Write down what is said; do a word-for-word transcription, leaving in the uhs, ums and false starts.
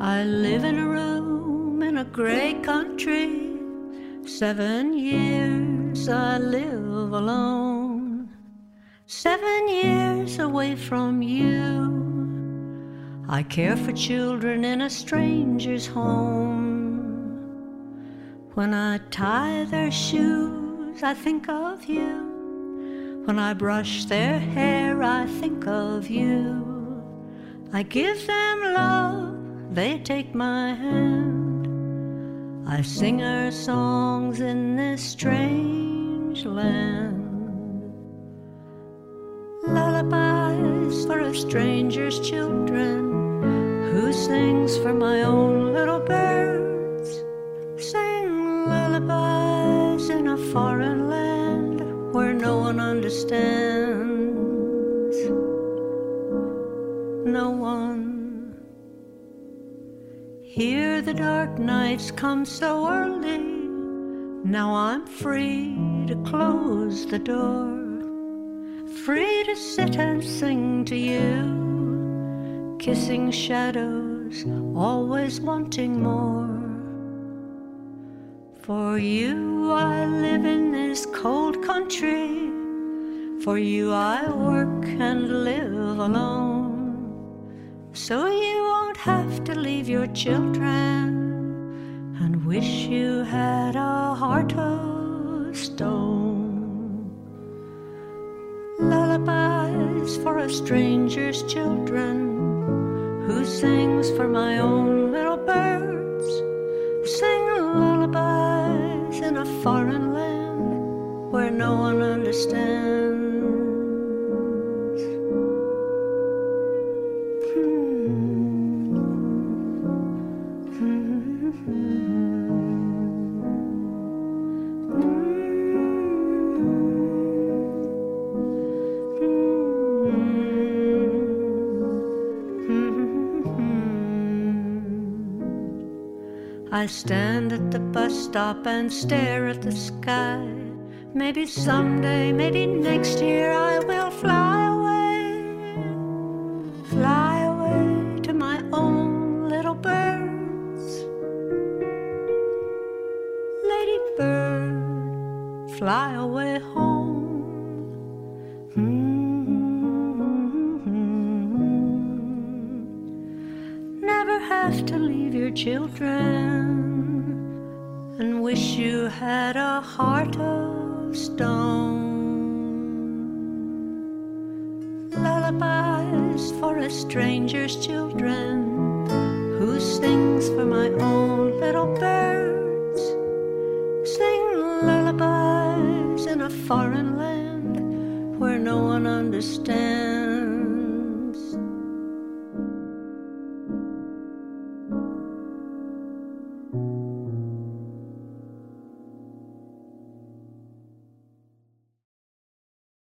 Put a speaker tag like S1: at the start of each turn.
S1: I live in a room in a gray country. Seven years I live alone. Seven years away from you. I care for children in a stranger's home. When I tie their shoes, I think of you. When I brush their hair, I think of you. I give them love, they take my hand. I sing our songs in this strange land. Lullabies for a stranger's children. Who sings for my own little birds? Sing lullabies in a foreign land where no one understands. No one. Here the dark nights come so early. Now I'm free to close the door, free to sit and sing to you, kissing shadows, always wanting more. For you I live in this cold country. For you I work and live alone. So you won't have to leave your children and wish you had a heart of stone. Lullabies for a stranger's children. Who sings for my own little birds? Sing lullabies in a foreign land where no one understands. I stand at the bus stop and stare at the sky. Maybe someday, maybe next year I will fly away. Fly away to my own little birds. Lady bird, fly away home. Mm-hmm. Never have to leave your children and wish you had a heart of stone. Lullabies for a stranger's children. Who sings for my own little birds? Sing lullabies in a foreign land where no one understands.